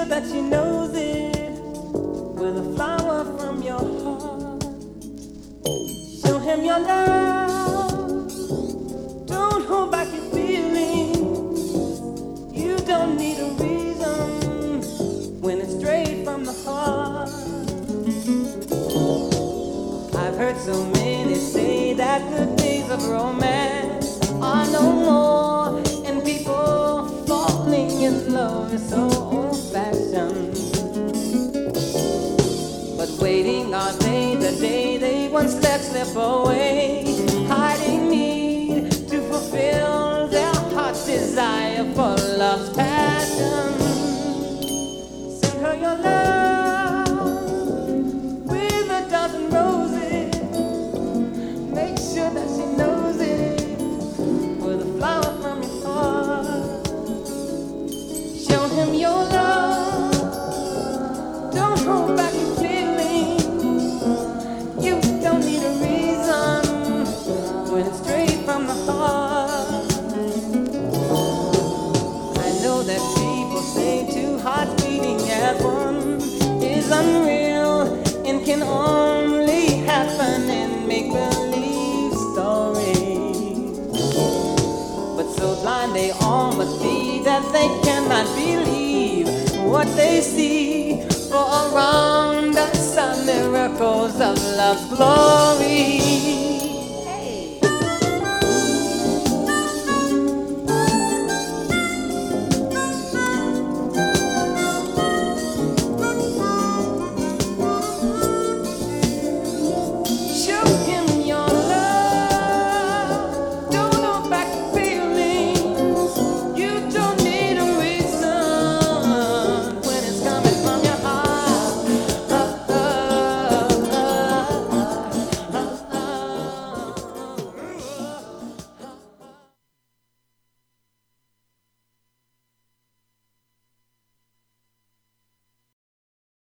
that she knows it with a flower from your heart. Show him your love. Don't hold back your feelings. You don't need a reason when it's straight from the heart. I've heard so many say that the days of romance are no more, and people falling in love is so old-fashioned. But waiting all day, the day they once let slip away, hiding need to fulfill their heart's desire for love's passion. Send her your love with a dozen roses. Make sure that she knows it with a flower from your heart. Show him your love. Don't hold back your feelings. You don't need a reason when it's straight from the heart. I know that people say two hearts beating at one is unreal and can only happen in make-believe stories. But so blind they all must be that they cannot believe what they see. For around us are miracles of love's glory.